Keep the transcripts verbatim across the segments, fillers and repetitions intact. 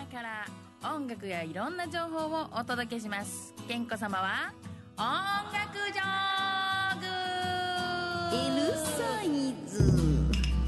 から音楽やいろんな情報をお届けします。健子様は音楽ジョーグ L サイズ。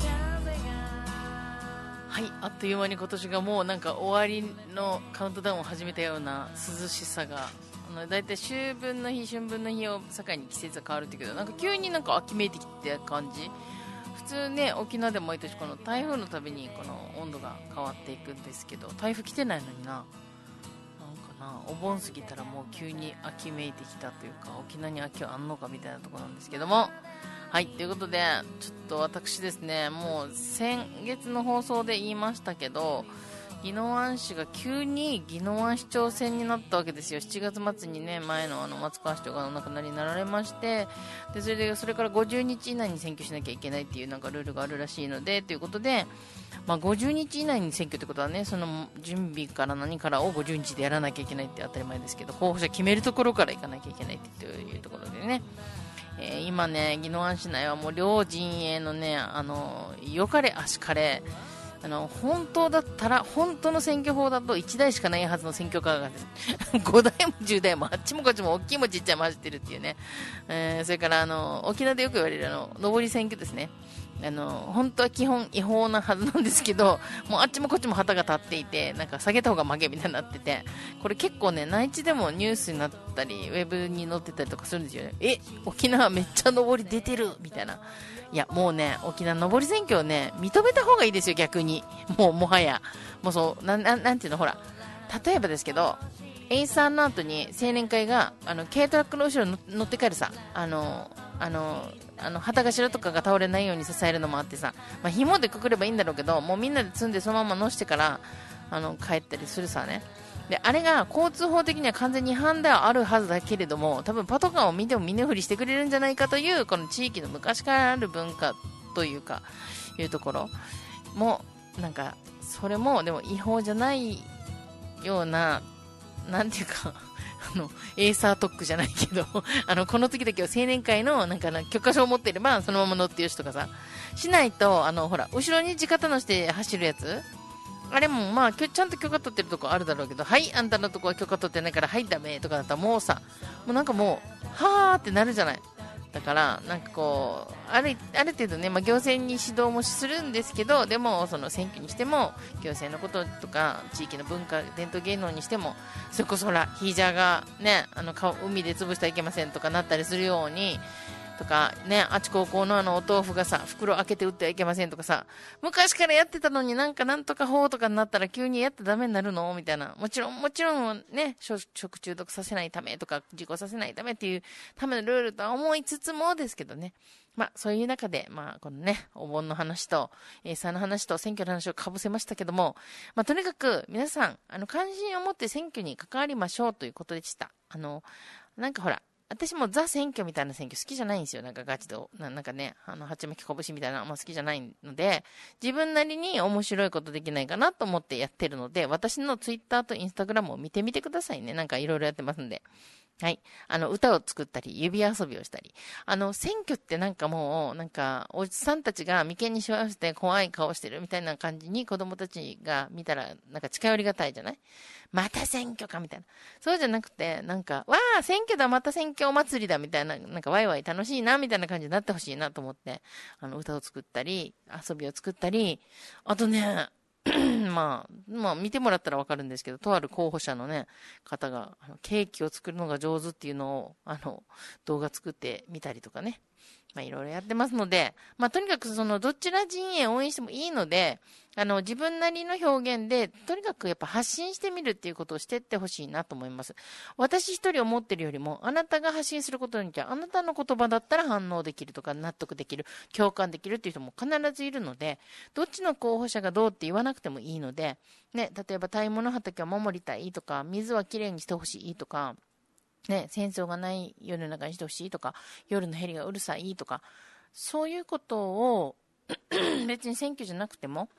はい、あっという間に今年がもうなんか終わりのカウントダウンを始めたような涼しさが、あのだいたい秋分の日春分の日を境に季節が変わるって言うけど、なんか急になんか秋めいてきて感じ。普通ね、沖縄でも毎年この台風のたびにこの温度が変わっていくんですけど、台風来てないのにな、なんかな、お盆過ぎたらもう急に秋めいてきたというか、沖縄に秋はあんのかみたいなところなんですけども、はい、ということでちょっと私ですね、もう先月の放送で言いましたけど、宜野湾市が急に宜野湾市長選になったわけですよ。しちがつ末にね、前のあの松川市長がお亡くなりになられまして、でそれでそれからごじゅうにち以内に選挙しなきゃいけないっていうなんかルールがあるらしいので、ということで、まあ、ごじゅうにち以内に選挙ってことはね、その準備から何からをごじゅうにちでやらなきゃいけないって当たり前ですけど、候補者決めるところから行かなきゃいけないっていうところでね、えー、今ね、宜野湾市内はもう両陣営のね、あのよかれあしかれ、あの本当だったら、本当の選挙法だといちだいしかないはずの選挙カーがごだいもじゅうだいもあっちもこっちも大きいもちっちゃいも走ってるっていうね、えー、それからあの沖縄でよく言われるあの上り選挙ですね。あの本当は基本違法なはずなんですけど、もうあっちもこっちも旗が立っていて、なんか下げた方が負けみたいになってて、これ結構ね、内地でもニュースになったりウェブに載ってたりとかするんですよね。え、沖縄めっちゃ上り出てるみたいな。いやもうね、沖縄上り選挙をね認めた方がいいですよ、逆に。もうもはやもうそうな な, なんていうの、ほら例えばですけど、エイサーの後に青年会があの軽トラックの後ろに乗って帰るさ、あのあのあの旗頭とかが倒れないように支えるのもあってさ、まあ、紐でくくればいいんだろうけど、もうみんなで積んでそのまま乗してからあの帰ったりするさね。であれが交通法的には完全に違反ではあるはずだけれども、多分パトカーを見ても見ぬふりしてくれるんじゃないかという、この地域の昔からある文化というかいうところも、なんかそれもでも違法じゃないような、なんていうかあのエーサー特区じゃないけどあのこの時だけは青年会のなんかな許可証を持っていればそのまま乗ってよしとかさしないと、あのほら後ろに地肩のして走るやつ、あれもまあちゃんと許可取ってるとこあるだろうけど、はい、あんたのとこは許可取ってないからはいダメとかだったらもうさ、もうなんかもうはーってなるじゃない。だからなんかこうあるある程度ね、まあ、行政に指導もするんですけど、でもその選挙にしても行政のこととか地域の文化伝統芸能にしても、それこそほらヒージャーがね、あの顔海で潰してはいけませんとかなったりするようにとかね、あち高校のあのお豆腐がさ袋開けて売ってはいけませんとかさ、昔からやってたのになんかなんとか法とかになったら急にやってダメになるのみたいな。もちろんもちろんね、食中毒させないためとか事故させないためっていうためのルールとは思いつつもですけどね、まあそういう中で、まあこのね、お盆の話とエーサーの話と選挙の話をかぶせましたけども、まあとにかく皆さんあの関心を持って選挙に関わりましょうということでした。あのなんかほら、私もザ選挙みたいな選挙好きじゃないんですよ。なんかガチでな、なんかね、あの、はちまき拳みたいなのあんま好きじゃないので、自分なりに面白いことできないかなと思ってやってるので、私のツイッターとインスタグラムを見てみてくださいね。なんかいろいろやってますんで。はい。あの、歌を作ったり、指遊びをしたり。あの、選挙ってなんかもう、なんか、おじさんたちが眉間にしわ寄せて怖い顔してるみたいな感じに子供たちが見たら、なんか近寄りがたいじゃない？また選挙かみたいな。そうじゃなくて、なんか、わあ、選挙だ、また選挙お祭りだみたいな、なんかワイワイ楽しいなみたいな感じになってほしいなと思って、あの、歌を作ったり、遊びを作ったり、あとね、まあ、まあ、見てもらったらわかるんですけど、とある候補者のね、方が、あのケーキを作るのが上手っていうのを、あの、動画作ってみたりとかね。まあ、いろいろやってますので、まあ、とにかくその、どちら陣営を応援してもいいので、あの、自分なりの表現で、とにかくやっぱ発信してみるっていうことをしていってほしいなと思います。私一人思ってるよりも、あなたが発信することによって、あなたの言葉だったら反応できるとか、納得できる、共感できるっていう人も必ずいるので、どっちの候補者がどうって言わなくてもいいので、ね、例えば、田芋の畑を守りたいとか、水はきれいにしてほしいとか、ね、戦争がない世の中にしてほしいとか、夜のヘリがうるさいとか、そういうことを別に選挙じゃなくても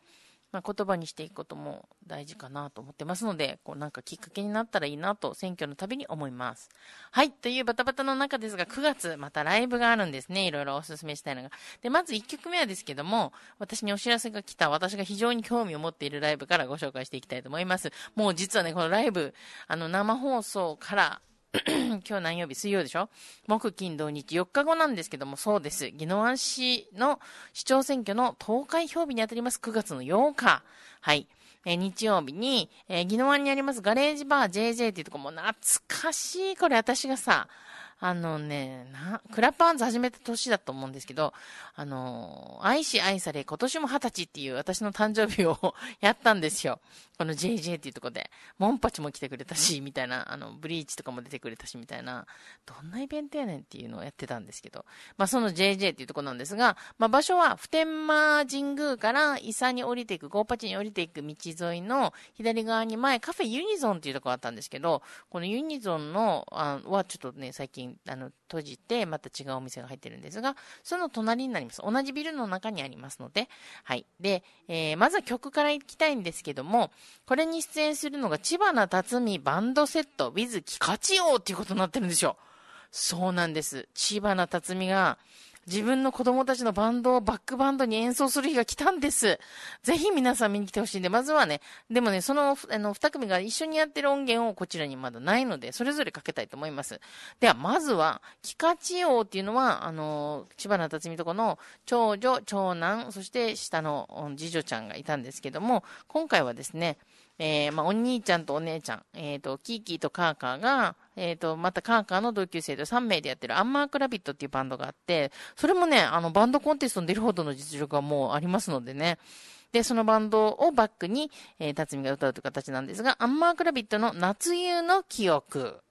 まあ、言葉にしていくことも大事かなと思ってますので、こうなんかきっかけになったらいいなと選挙のたびに思います。はい、というバタバタの中ですが、くがつまたライブがあるんですね。いろいろおすすめしたいのが。で、まずいっきょくめはですけども、私にお知らせが来た、私が非常に興味を持っているライブからご紹介していきたいと思います。もう実はね、このライブ、あの生放送から今日何曜日？水曜でしょ？木金土日よっかごなんですけども、そうです。宜野湾市の市長選挙の投開票日にあたりますくがつのようか。はい。えー、日曜日に、えー、宜野湾にありますガレージバー ジェージェー っていうとこも懐かしい。これ私がさ、あのね、な、クラップハンズ始めた年だと思うんですけど、あのー、愛し愛され今年も二十歳っていう私の誕生日をやったんですよ。この ジェージェー っていうところで。モンパチも来てくれたし、みたいな、あの、ブリーチとかも出てくれたし、みたいな、どんなイベントやねんっていうのをやってたんですけど、まあその ジェージェー っていうところなんですが、まあ場所は普天間神宮から伊佐に降りていく、ゴーパチに降りていく道沿いの左側に前カフェユニゾンっていうところあったんですけど、このユニゾンの、あはちょっとね、最近、あの、閉じて、また違うお店が入ってるんですが、その隣になります。同じビルの中にありますので、はい。で、えー、まずは曲から行きたいんですけども、これに出演するのが千葉な辰巳バンドセット with キカチオっていうことになってるんですよ。そうなんです。千葉な辰巳が、自分の子供たちのバンドをバックバンドに演奏する日が来たんです。ぜひ皆さん見に来てほしいんで、まずはね、でもね、その、あの、二組が一緒にやってる音源をこちらにまだないので、それぞれかけたいと思います。では、まずは、キカチオっていうのは、あの、千葉な辰巳とこの長女、長男、そして下の次女ちゃんがいたんですけども、今回はですね、えー、まあ、お兄ちゃんとお姉ちゃん、えっと、キーキーとカーカーが、えっと、またカーカーの同級生とさんめいでやってるアンマークラビットっていうバンドがあって、それもね、あの、バンドコンテストに出るほどの実力がもうありますのでね。で、そのバンドをバックに、えー、辰巳が歌うという形なんですが、アンマークラビットの夏夕の記憶。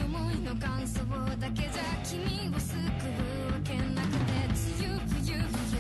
感想だけじゃ君を救うわけなくて、梅雨冬冬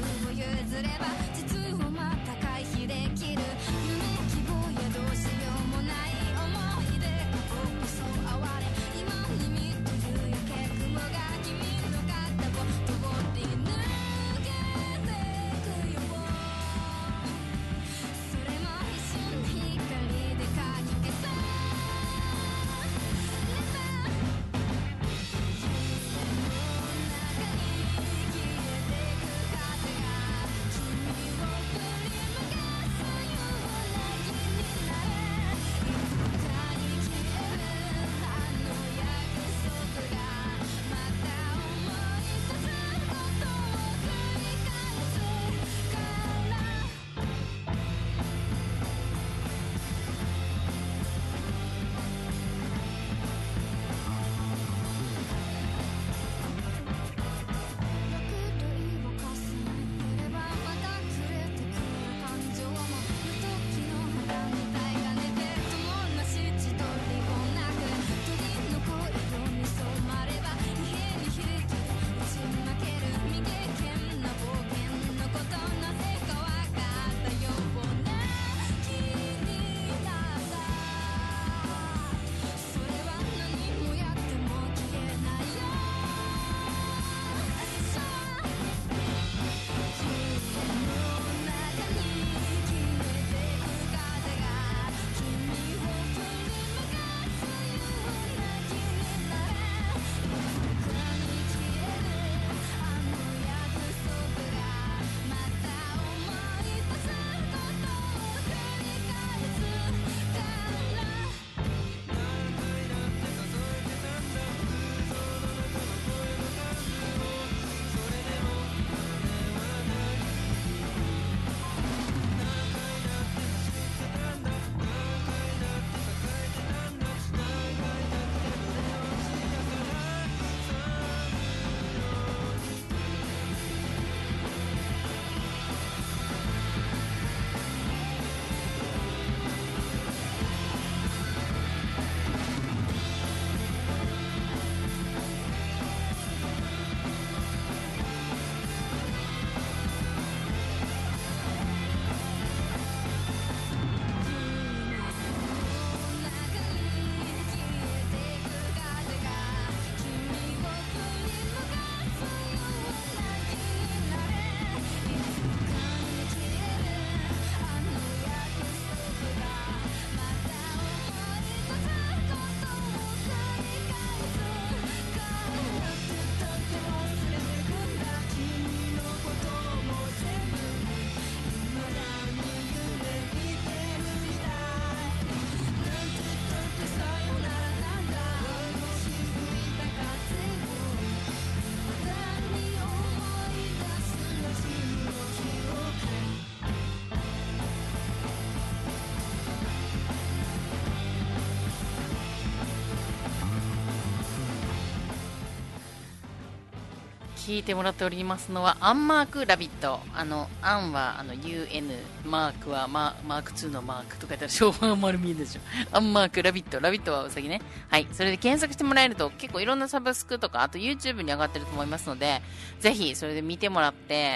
聞いてもらっておりますのはアンマークラビット。あのアンはあの ユーエヌ、マークはママークツーのマークとか言ったら昭和丸見えでしょ。アンマークラビット、ラビットはウサギね。はい、それで検索してもらえると結構いろんなサブスクとか、あと YouTube に上がってると思いますので、ぜひそれで見てもらって、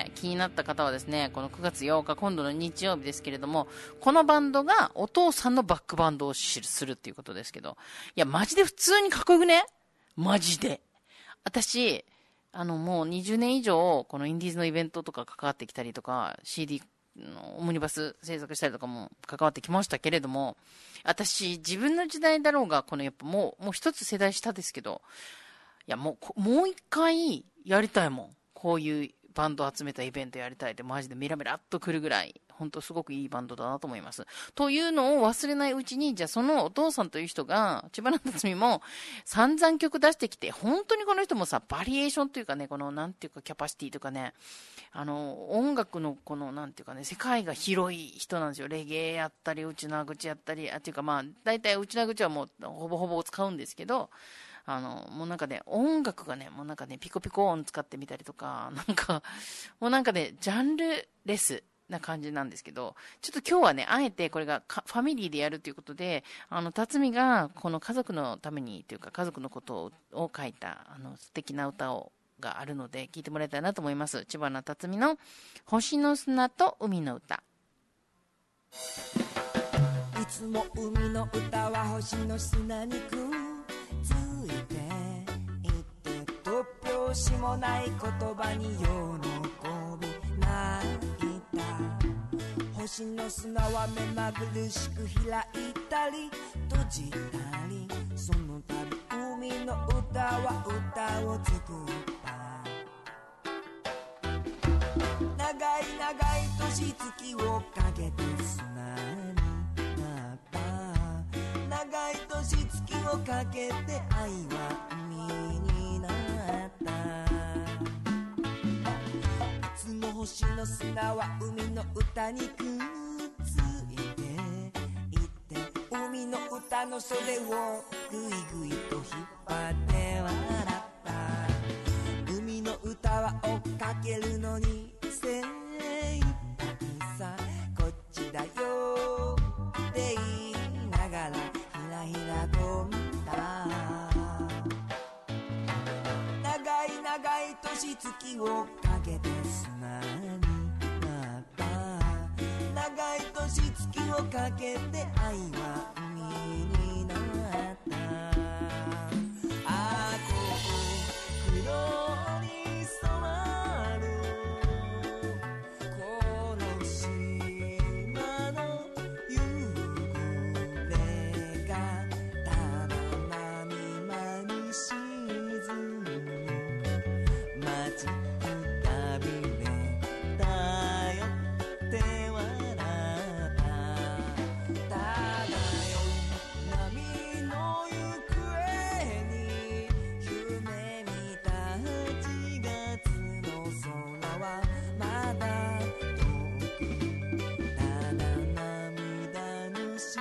気になった方はですね、このくがつようか、今度の日曜日ですけれども、このバンドがお父さんのバックバンドをするっていうことですけど、いやマジで普通にかっこよくね、マジで。私あの、もうにじゅうねん以上、このインディーズのイベントとか関わってきたりとか、シーディー のオムニバス制作したりとかも関わってきましたけれども、私、自分の時代だろうが、このやっぱもう、もう一つ世代下ですけど、いや、もう、もう一回やりたいもん。こういうバンドを集めたイベントやりたいって、マジでメラメラっとくるぐらい、本当すごくいいバンドだなと思います。というのを忘れないうちに、じゃあそのお父さんという人が、千葉な辰巳も散々曲出してきて、本当にこの人もさ、バリエーションというかね、この、なんていうか、キャパシティとかね、あの、音楽のこの、なんていうかね、世界が広い人なんですよ。レゲエやったり、内縄口やったり、あ、っていうかまあ、大体内縄口はもう、ほぼほぼ使うんですけど、あの、もうなんかね、音楽がね、もうなんかね、ピコピコ音使ってみたりとか、なんか、もうなんかね、ジャンルレスな感じなんですけど、ちょっと今日はね、あえてこれがファミリーでやるということで、あの、辰巳がこの家族のためにというか、家族のことをを書いた、あの、素敵な歌を、があるので、聞いてもらいたいなと思います。千葉な辰巳の星の砂と海の歌。 いつも海の歌は星の砂にくっついていて、突拍子もない言葉に喜び泣いた。星の砂は目まぐるしく開いたり閉じたり、その度海の歌は歌を作った。長い長い年月をかけて砂になった。長い年月をかけて愛は海になった。いつも星の砂は海の歌にくっついていて、海の歌の袖をぐいぐいと引っ張って笑った。海の歌は追っかけるのに精一杯さ、こっちだよって言いながらひらひらと見た。長い長い年月をかけて砂になった。長い年月をかけて愛は海になった。あこ黒に染まるこの島の夕暮れがただ波間に沈む。待ちくたびれたよって笑った。ただよ波の行方に夢見たはちがつの空はまだ遠く、ただ涙の雫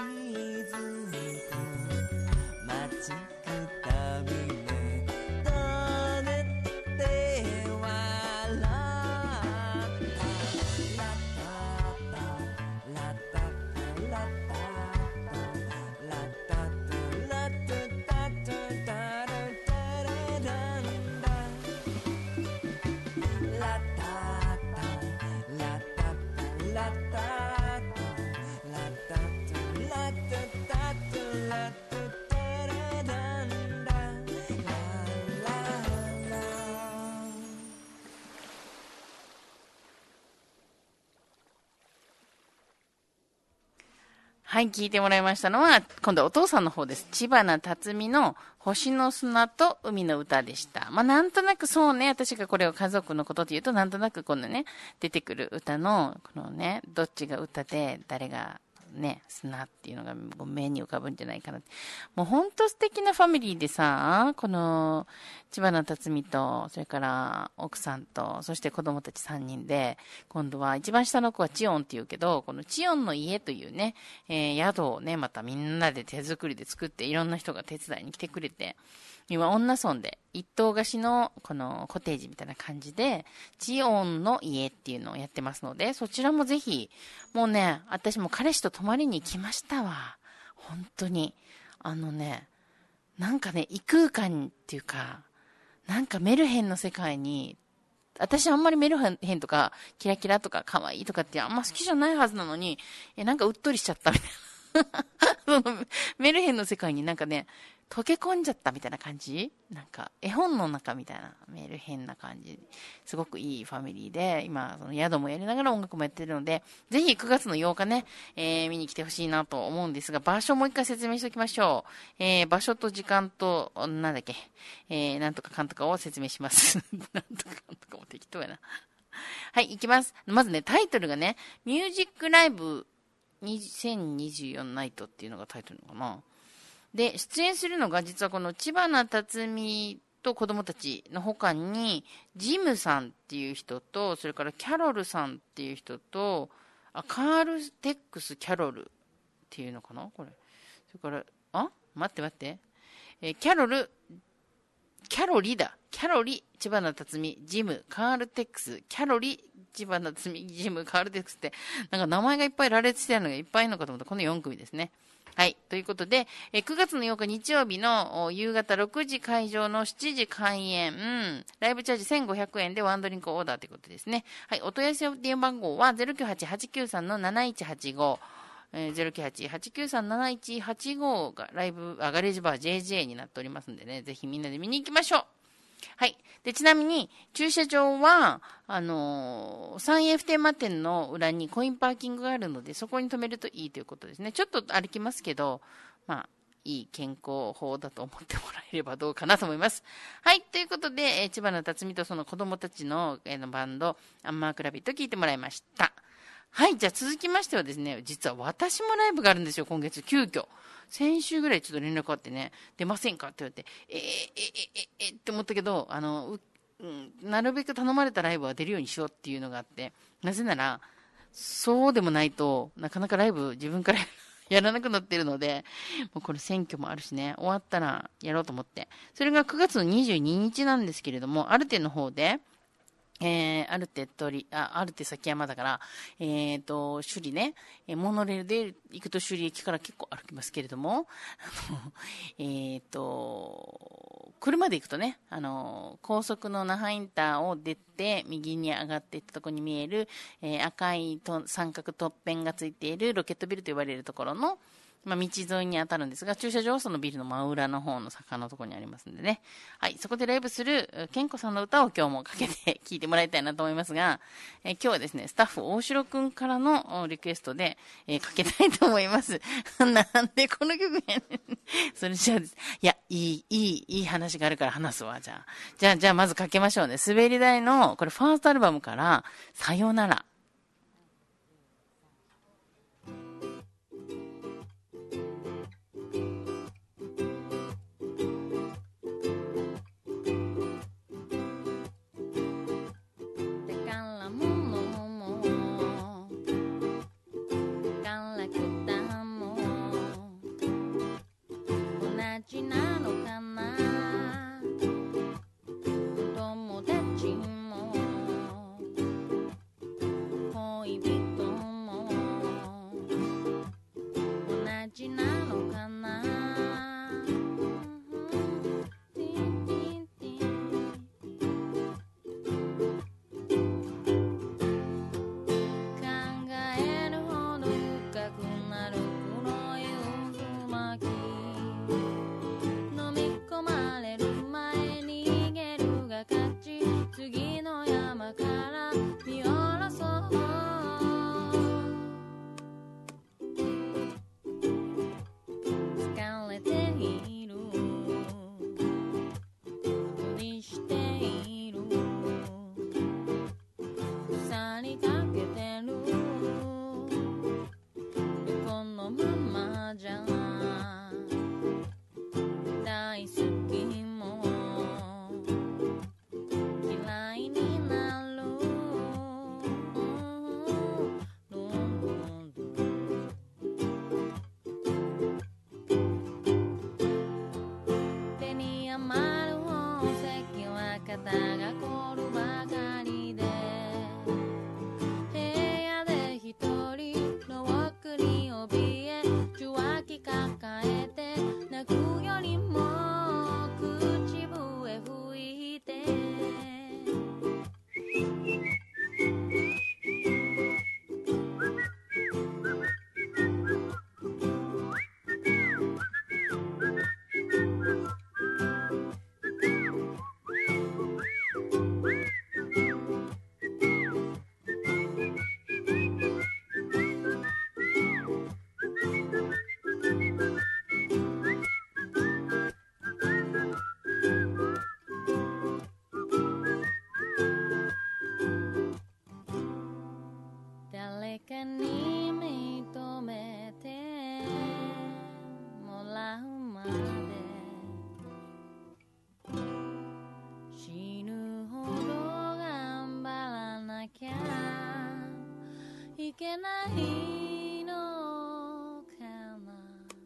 待ちくたびれたねって笑った。ラッタッタラッタッタラッタッタラッタッタラッタッタッタタラッタラランダラッタッタラッタッタラッタッタラッタッタラッタッタラッタッタラランダラララ。 はい、聞いてもらいましたのは、今度はお父さんの方です。千葉な辰巳の星の砂と海の歌でした。まあ、なんとなくそうね、私がこれを家族のことで言うと、なんとなくこのね、出てくる歌の、このね、どっちが歌で、誰がね、砂っていうのが目に浮かぶんじゃないかな。もうほんと素敵なファミリーでさ、この、千葉な辰巳と、それから奥さんと、そして子供たちさんにんで、今度は一番下の子はチヨンって言うけど、このチヨンの家というね、えー、宿をね、またみんなで手作りで作って、いろんな人が手伝いに来てくれて、 今、女村で、一棟貸しの、この、コテージみたいな感じで、ジオンの家っていうのをやってますので、そちらもぜひ、もうね、私も彼氏と泊まりに行きましたわ。本当に。あのね、なんかね、異空間っていうか、なんかメルヘンの世界に、私あんまりメルヘンとか、キラキラとか可愛いとかってあんま好きじゃないはずなのに、え、なんかうっとりしちゃったみたいな。そのメルヘンの世界になんかね、溶け込んじゃったみたいな感じ、なんか絵本の中みたいなメルヘンな感じ。すごくいいファミリーで、今、その宿もやりながら音楽もやってるので、ぜひくがつのようかね、えー、見に来てほしいなと思うんですが、場所もう一回説明しておきましょう。えー、場所と時間と、なんだっけ、えー、なんとかかんとかを説明します。なんとかかんとかも適当やな。はい、いきます。まずね、タイトルがね、ミュージックライブにせんにじゅうよんナイトっていうのがタイトルなのかな。で、出演するのが実はこの知花辰巳と子供たちの他に、ジムさんっていう人と、それからキャロルさんっていう人と、あ、カールテックスキャロルっていうのかなこれ。それから、あ待って待って。えー、キャロル、キャロリだ。キャロリ、知花辰巳、ジム、カールテックス、キャロリ、知花辰巳、ジム、カールテックスって、なんか名前がいっぱい羅列してあるのがいっぱいいるのかと思った。このよん組ですね。はい。ということで、えくがつのようか日曜日の夕方ろくじ会場のしちじ開演、うん、ライブチャージせんごひゃくえんでワンドリンクオーダーということですね。はい。お問い合わせ電話番号は ゼロきゅうはちはちきゅうさんのなないちはちご、えー、ゼロきゅうはちはちきゅうさんのなないちはちごがライブ、あ、ガレージバー ジェージェー になっておりますんでね、ぜひみんなで見に行きましょう。はい。で、ちなみに、駐車場は、あのー、サンエー普天間店の裏にコインパーキングがあるので、そこに止めるといいということですね。ちょっと歩きますけど、まあ、いい健康法だと思ってもらえればどうかなと思います。はい。ということで、えー、知花辰巳とその子供たちの、えー、のバンド、アンマークラビット聞いてもらいました。はい。じゃあ続きましてはですね、実は私もライブがあるんですよ、今月、急遽。先週ぐらいちょっと連絡あってね、出ませんかって言われて、えー、えー、えー、えー、って思ったけど、あの、うん、なるべく頼まれたライブは出るようにしようっていうのがあって、なぜなら、そうでもないとなかなかライブ自分からやらなくなってるので、もうこれ選挙もあるしね、終わったらやろうと思って。それがくがつのにじゅうににちなんですけれども、アルテの方で、えー、アルテとり、あ、アルテ崎山だから、えーと、首里ね、えー、モノレールで行くと首里駅から結構歩きますけれども、えーと、車で行くとね、あの、高速の那覇インターを出て、右に上がっていったところに見える、えー、赤いと三角トッペンがついているロケットビルと呼ばれるところの、まあ、道沿いに当たるんですが、駐車場はそのビルの真裏の方の坂のところにありますんでね。はい、そこでライブする、健子さんの歌を今日もかけて聴いてもらいたいなと思いますが、えー、今日はですね、スタッフ大城くんからのリクエストで、えー、かけたいと思います。なんでこの曲やねん。それじゃあ、いや、いい、いい、いい話があるから話すわ、じゃあ。じゃあ、じゃあまずかけましょうね。滑り台の、これファーストアルバムから、さよなら。 なのかな友達も恋人も同じなのかな考えるほど深くなる黒い渦巻き次の山から見下ろそう疲れている無理している腐りかけてるこのままじゃ大好きも嫌いになる残るばかりで部屋で一人の奥に怯え受話器抱えて泣くよりも口笛吹いて誰かに認めてもらうまで死ぬほど頑張らなきゃいけないのかな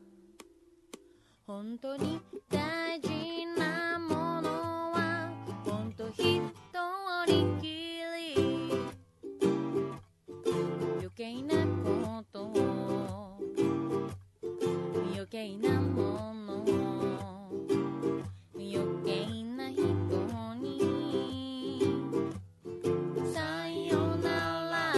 本当に大事なものは本当一人きり余計なことを余計なものを余計な人にさよなら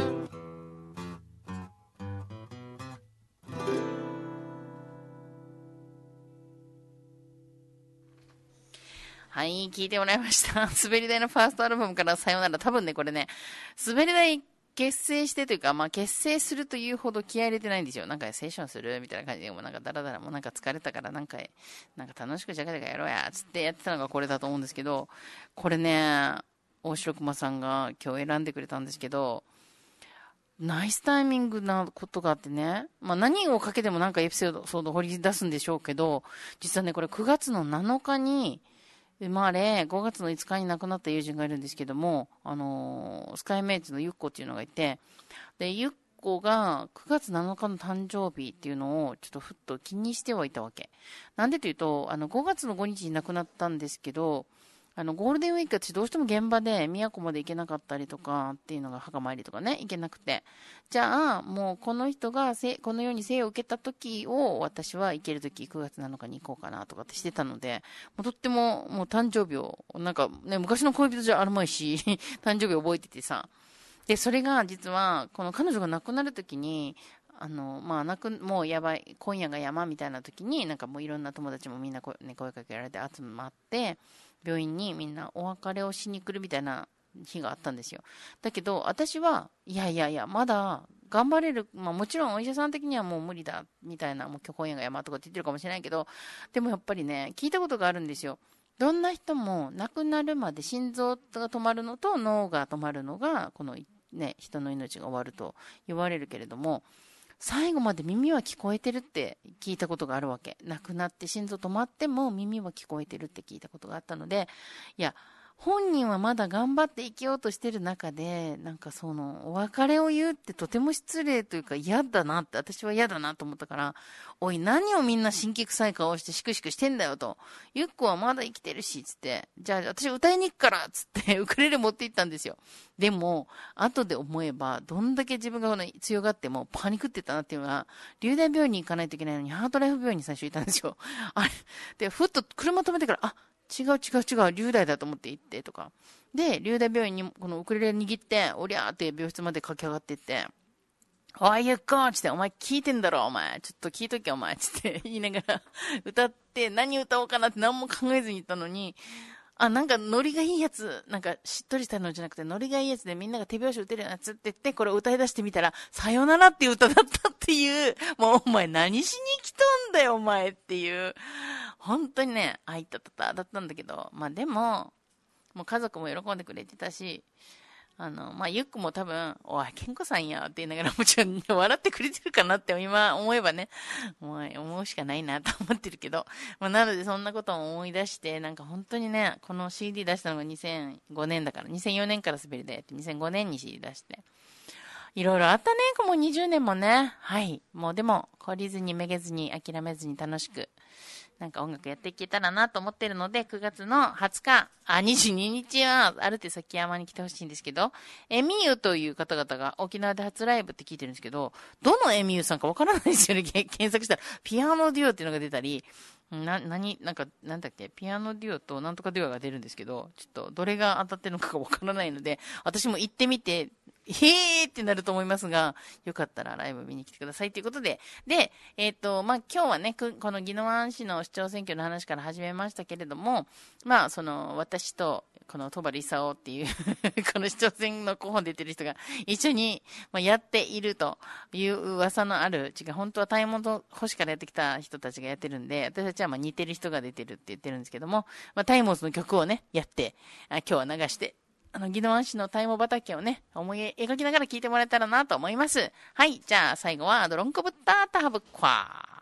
はい、聞いてもらいました。滑り台のファーストアルバムからさよなら。多分ね、これね、滑り台結成してというか、まあ結成するというほど気合い入れてないんですよ。なんかセッションするみたいな感じで、もうなんかダラダラ、もうなんか疲れたからなんか、なんか楽しくジャカジャカやろうや、つってやってたのがこれだと思うんですけど、これね、大城熊さんが今日選んでくれたんですけど、ナイスタイミングなことがあってね、まあ何をかけてもなんかエピソードを掘り出すんでしょうけど、実はね、これくがつのなのかに、で、まああれ、ごがつのいつかに亡くなった友人がいるんですけども、あのースカイメイツのゆっこっていうのがいて、で、ゆっこがくがつなのかの誕生日っていうのをちょっとふっと気にしてはいたわけ。なんでというと、あの、ごがつのごにちに亡くなったんですけど、あの、ゴールデンウィーク私どうしても現場で宮古まで行けなかったりとかっていうのが墓参りとかね、行けなくて。じゃあ、もうこの人がせ、このように生を受けた時を私は行ける時くがつなのかに行こうかなとかってしてたので、もうとってももう誕生日を、なんかね、昔の恋人じゃあるまいし、誕生日覚えててさ。で、それが実は、この彼女が亡くなる時に、あの、まあ、泣く、もうやばい、今夜が山みたいな時に、なんかもういろんな友達もみんなこ、ね、声かけられて集まって、病院にみんなお別れをしに来るみたいな日があったんですよ。だけど、私は、いやいやいや、まだ頑張れる、まあもちろんお医者さん的にはもう無理だ、みたいな、もう今夜が山とかって言ってるかもしれないけど、でもやっぱりね、聞いたことがあるんですよ。どんな人も亡くなるまで心臓が止まるのと脳が止まるのが、このね、人の命が終わると言われるけれども、最後まで耳は聞こえてるって聞いたことがあるわけ。亡くなって心臓止まっても耳は聞こえてるって聞いたことがあったので、いや、本人はまだ頑張って生きようとしてる中で、なんかその、お別れを言うってとても失礼というか嫌だなって、私は嫌だなと思ったから、おい、何をみんな神気臭い顔してシクシクしてんだよと。ゆっこはまだ生きてるし、つって。じゃあ私歌いに行くから、つってウクレレ持って行ったんですよ。でも、後で思えば、どんだけ自分が強がってもパニクってたなっていうのが、流大病院に行かないといけないのに、ハートライフ病院に最初いたんですよ。あれ。で、ふっと車止めてから、あ、違う違う違う、龍大だと思って行ってとか。で、龍大病院にこのウクレレ握って、おりゃーって病室まで駆け上がってって、おい、ゆっこーつって、お前聞いてんだろ、お前。ちょっと聞いとけ、お前。つって言いながら、歌って、何歌おうかなって何も考えずに言ったのに、あ、なんかノリがいいやつ、なんかしっとりしたのじゃなくて、ノリがいいやつでみんなが手拍子打てるやつって言って、これを歌い出してみたら、さよならっていう歌だったっていう、もうお前何しに来たんだよ、お前っていう。本当にね、あいたたただったんだけど、まあでも、もう家族も喜んでくれてたし、あの、まあ、ゆっくも多分、おい、ケンコさんや、って言いながらもちろん笑ってくれてるかなって今思えばね、もう思うしかないなと思ってるけど、まあ、なのでそんなことを思い出して、なんか本当にね、この シーディー 出したのがにせんごねんだから、にせんよねんから滑りでやって、にせんごねんに シーディー 出して、いろいろあったね、もうにじゅうねんもね。はい。もうでも、懲りずにめげずに諦めずに楽しく、 なんか音楽やっていけたらなと思ってるので、くがつのはつか、あ、にじゅうににちは、ある程度崎山に来てほしいんですけど、エミューという方々が沖縄で初ライブって聞いてるんですけど、どのエミューさんかわからないですよね。検索したら、ピアノデュオっていうのが出たり、な、なに、なんか、なんだっけ、ピアノデュオとなんとかデュオが出るんですけど、ちょっと、どれが当たってるのかがわからないので、私も行ってみて、へーってなると思いますが、よかったらライブ見に来てくださいということで、で、えっ、と、まあ、今日はね、この宜野湾市の市長選挙の話から始めましたけれども、まあ、その、私と、この戸張勲っていうこの市長選の候補に出てる人が一緒に、まあ、やっているという噂のある、違う、本当はタイモンド保守からやってきた人たちがやってるんで、私たちはまあ似てる人が出てるって言ってるんですけども、まあ、タイモンズの曲をね、やって、あ今日は流して、あの、宜野湾市のタイモ畑をね、思い描きながら聴いてもらえたらなと思います。はい、じゃあ最後は、ドロンコブッタータハブックワー。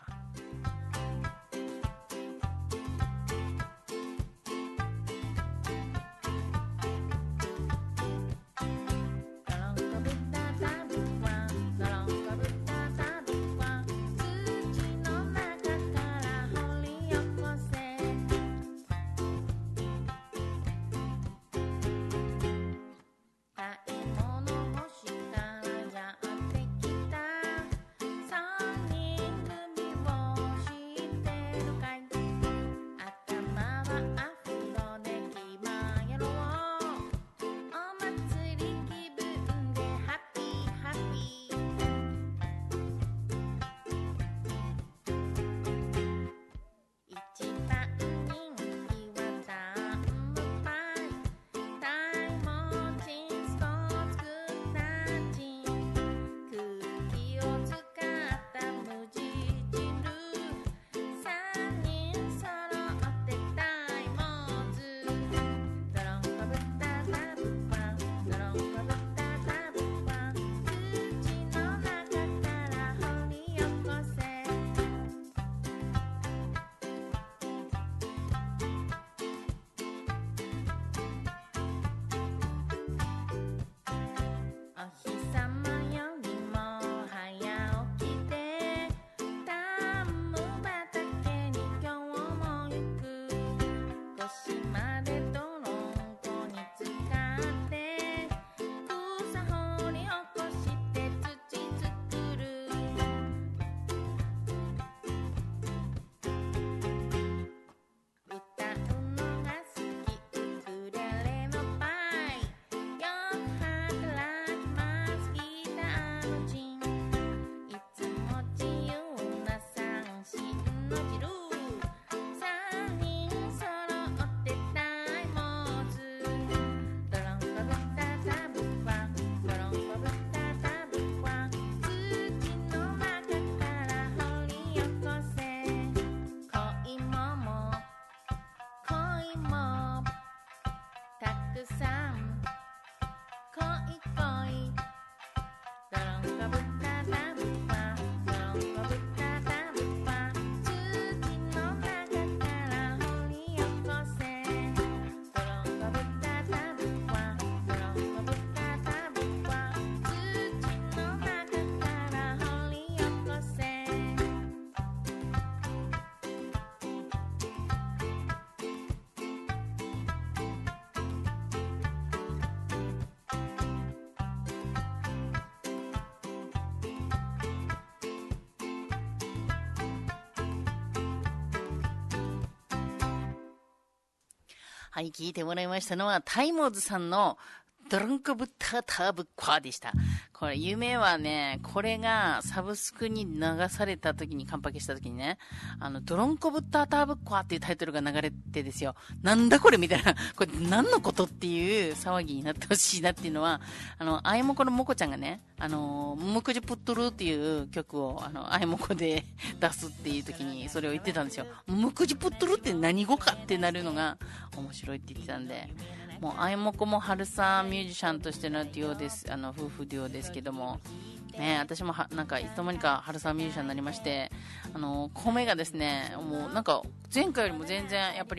はい、聞いてもらいましたのは、タイモーズさんのドロンコブッターターブックワーでした。これ、夢はね、これがサブスクに流された時に、カンパケした時にね、あの、ドロンコブッターターブックワーっていうタイトルが流れてですよ。なんだこれみたいな、これ何のことっていう騒ぎになってほしいなっていうのは、あの、あいもこのもこちゃんがね、あの、むくじぷっとるっていう曲を、あの、あいもこで出すっていう時に、それを言ってたんですよ。むくじぷっとるって何語かってなるのが面白いって言ってたんで、もうあいもこも春さんミュージシャンとしてのデュオです、あの夫婦デュオですけどもね、私もはなんかいつの間にか春さんミュージシャンになりまして、あの声がですね、もうなんか前回よりも全然やっぱり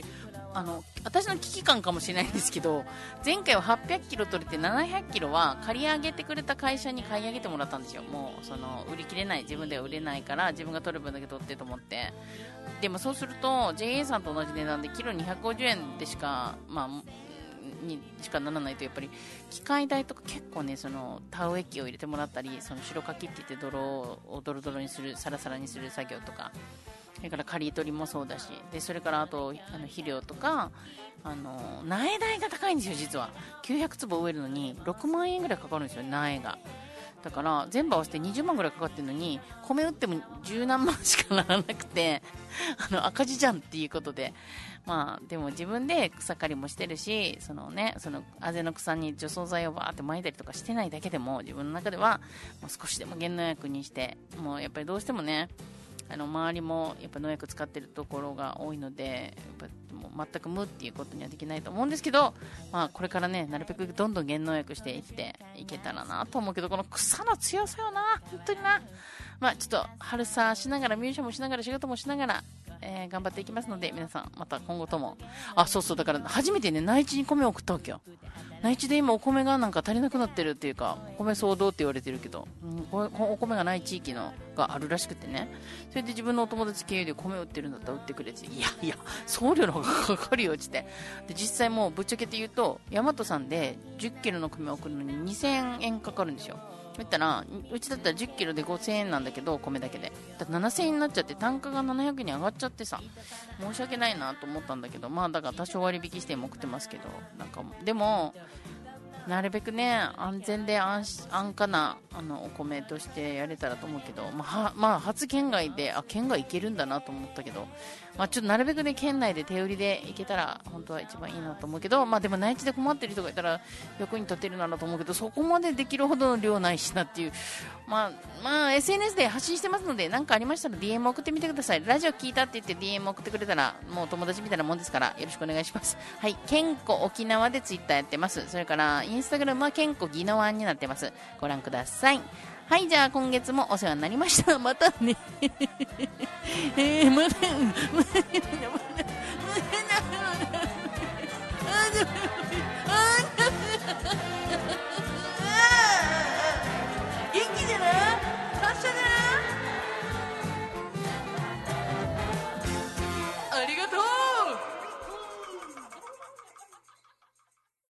あの私の危機感かもしれないんですけど、前回ははっぴゃくキロ取れてななひゃくキロは借り上げてくれた会社に買い上げてもらったんですよ。もうその売り切れない、自分では売れないから自分が取る分だけ取ってと思って。でもそうすると ジェーエー さんと同じ値段でキロにひゃくごじゅうえんでしか、まあ、にしかならないと、やっぱり機械代とか結構ね、その田植え機を入れてもらったり、その白かきって言って泥をドロドロにする、サラサラにする作業とか、それから刈り取りもそうだし、でそれからあとあの肥料とか、あの苗代が高いんですよ。実はきゅうひゃくつぼ植えるのにろくまんえんぐらいかかるんですよ、苗が。だから全部合わせてにじゅうまんぐらいかかってるのに、米売っても十何万しかならなくてあの赤字じゃんっていうことで、まあでも自分で草刈りもしてるし、そのね、そのあぜの草に除草剤をバーって撒いたりとかしてないだけでも、自分の中ではもう少しでも減農薬にして、もうやっぱりどうしてもね、あの周りもやっぱ農薬使ってるところが多いので、やっぱもう全く無っていうことにはできないと思うんですけど、まあこれからね、なるべくどんどん減農薬していっていけたらなと思うけど、この草の強さよな、本当にな。まあちょっと春さしながら、ミュージシャンもしながら、仕事もしながら、えー、頑張っていきますので、皆さんまた今後とも。あ、そうそう、だから初めてね、内地に米を送ったわけよ。内地で今お米がなんか足りなくなってるっていうか、お米騒動って言われてるけど、うん、こお米がない地域のがあるらしくてね、それで自分のお友達経由で米売ってるんだったら売ってくれって、いやいや送料の方がかかるよって言って、で実際もうぶっちゃけて言うと、大和さんでじゅっキロの米を送るのににせんえんかかるんですよ。言ったら、うちだったらじゅっキロでごせんえんなんだけど、米だけでだななせんえんになっちゃって、単価がななひゃくえんに上がっちゃってさ、申し訳ないなと思ったんだけど、まあだから多少割引しても送ってますけど、なんかでもなるべくね、安全で 安, 安価なあのお米としてやれたらと思うけど、まあ、はまあ、初県外で、あ、県外行けるんだなと思ったけど、まあ、ちょっとなるべくね、県内で手売りで行けたら本当は一番いいなと思うけど、まあ、でも内地で困ってる人がいたら役に立てるならと思うけど、そこまでできるほどの量ないしなっていう、まあまあ、エスエヌエス で発信してますので、何かありましたら ディーエム 送ってみてください。ラジオ聞いたって言って ディーエム 送ってくれたらもう友達みたいなもんですから、よろしくお願いします。はい、健康沖縄でツイッターやってます。それからインスタグラムは健康宜野湾になってます。ご覧ください。はい、じゃあ今月もお世話になりました。またねえー、またまたまたまたまた